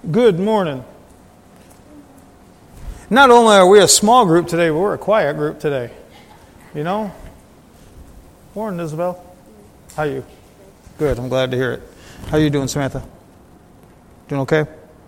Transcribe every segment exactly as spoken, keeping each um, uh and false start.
Good morning. Not only are we a small group today, but we're a quiet group today. You know? Morning, Isabel. How are you? Good. I'm glad to hear it. How are you doing, Samantha? Doing okay?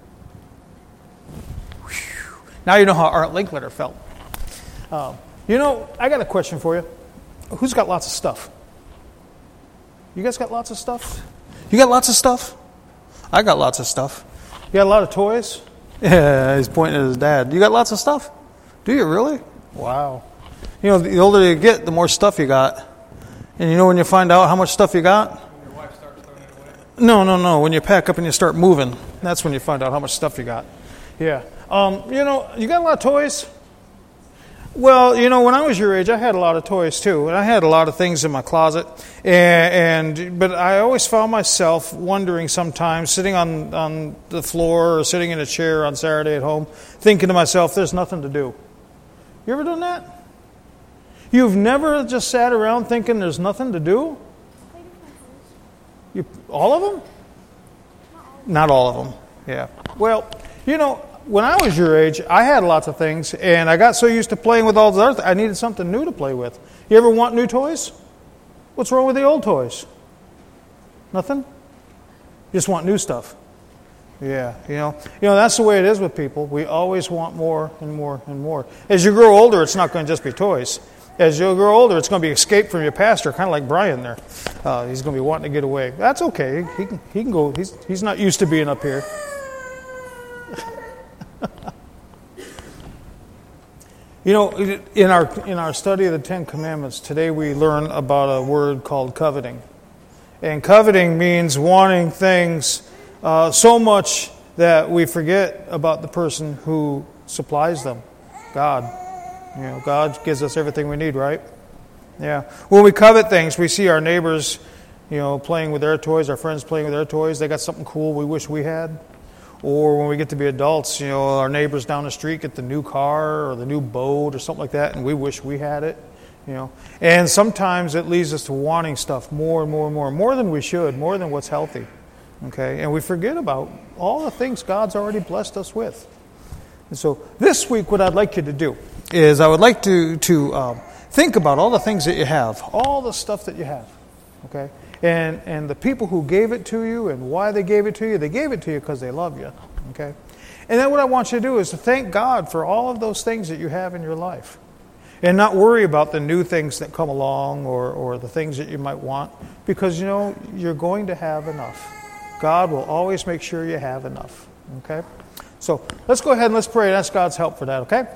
Whew. Now you know how Art Linkletter felt. Uh, you know, I got a question for you. Who's got lots of stuff? You guys got lots of stuff? You got lots of stuff? I got lots of stuff. You got a lot of toys? Yeah, he's pointing at his dad. You got lots of stuff? Do you really? Wow. You know, the older you get, the more stuff you got. And you know when you find out how much stuff you got? When your wife starts throwing it away? No, no, no. When you pack up and you start moving, that's when you find out how much stuff you got. Yeah. Um, you know, you got a lot of toys? Well, you know, when I was your age, I had a lot of toys too, and I had a lot of things in my closet. And, and but I always found myself wondering sometimes, sitting on, on the floor or sitting in a chair on Saturday at home, thinking to myself, "There's nothing to do." You ever done that? You've never just sat around thinking there's nothing to do? You, all of them? Not all of them. Yeah. Well, you know, when I was your age, I had lots of things, and I got so used to playing with all the other things, I needed something new to play with. You ever want new toys? What's wrong with the old toys? Nothing? You just want new stuff. Yeah, you know, you know that's the way it is with people. We always want more and more and more. As you grow older, it's not going to just be toys. As you grow older, it's going to be escape from your pastor, kind of like Brian there. Uh, he's going to be wanting to get away. That's okay. He can, he can go. He's, he's not used to being up here. You know, in our in our study of the Ten Commandments, today we learn about a word called coveting. And coveting means wanting things uh, so much that we forget about the person who supplies them, God. You know, God gives us everything we need, right? Yeah. When we covet things, we see our neighbors, you know, playing with their toys, our friends playing with their toys. They got something cool we wish we had. Or when we get to be adults, you know, our neighbors down the street get the new car or the new boat or something like that, and we wish we had it, you know. And sometimes it leads us to wanting stuff more and more and more, more than we should, more than what's healthy, okay? And we forget about all the things God's already blessed us with. And so this week what I'd like you to do is I would like to, to um, think about all the things that you have, all the stuff that you have, okay? And and the people who gave it to you and why they gave it to you, they gave it to you because they love you, okay? And then what I want you to do is to thank God for all of those things that you have in your life. And not worry about the new things that come along or, or the things that you might want, because, you know, you're going to have enough. God will always make sure you have enough, okay? So let's go ahead and let's pray and ask God's help for that, okay?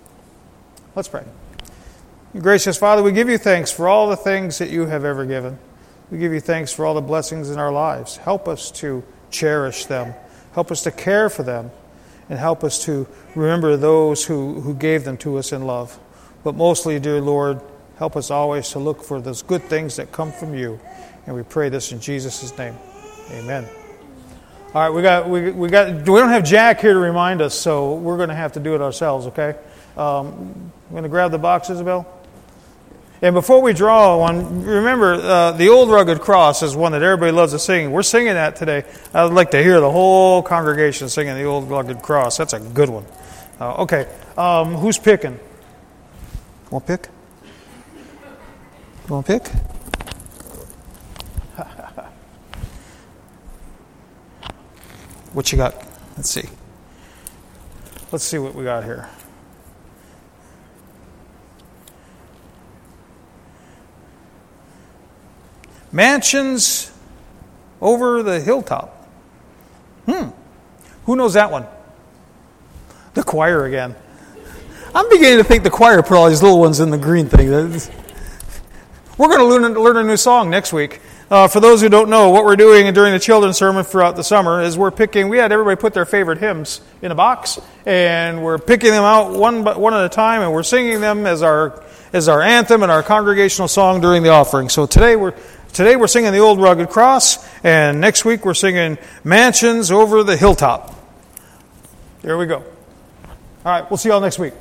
Let's pray. Gracious Father, we give you thanks for all the things that you have ever given. We give you thanks for all the blessings in our lives. Help us to cherish them. Help us to care for them. And help us to remember those who, who gave them to us in love. But mostly, dear Lord, help us always to look for those good things that come from you. And we pray this in Jesus' name. Amen. All right, we got we we got we don't have Jack here to remind us, so we're going to have to do it ourselves, okay? Um, I'm going to grab the box, Isabel. And before we draw one, remember, uh, the Old Rugged Cross is one that everybody loves to sing. We're singing that today. I would like to hear the whole congregation singing the Old Rugged Cross. That's a good one. Uh, okay, um, who's picking? Want to pick? Want to pick? What you got? Let's see. Let's see what we got here. Mansions over the hilltop. Hmm. Who knows that one? The choir again. I'm beginning to think the choir put all these little ones in the green thing. We're going to learn, learn a new song next week. Uh, for those who don't know, what we're doing during the children's sermon throughout the summer is we're picking, we had everybody put their favorite hymns in a box, and we're picking them out one one at a time, and we're singing them as our as our anthem and our congregational song during the offering. So today we're Today we're singing the Old Rugged Cross, and next week we're singing Mansions Over the Hilltop. There we go. All right, we'll see you all next week.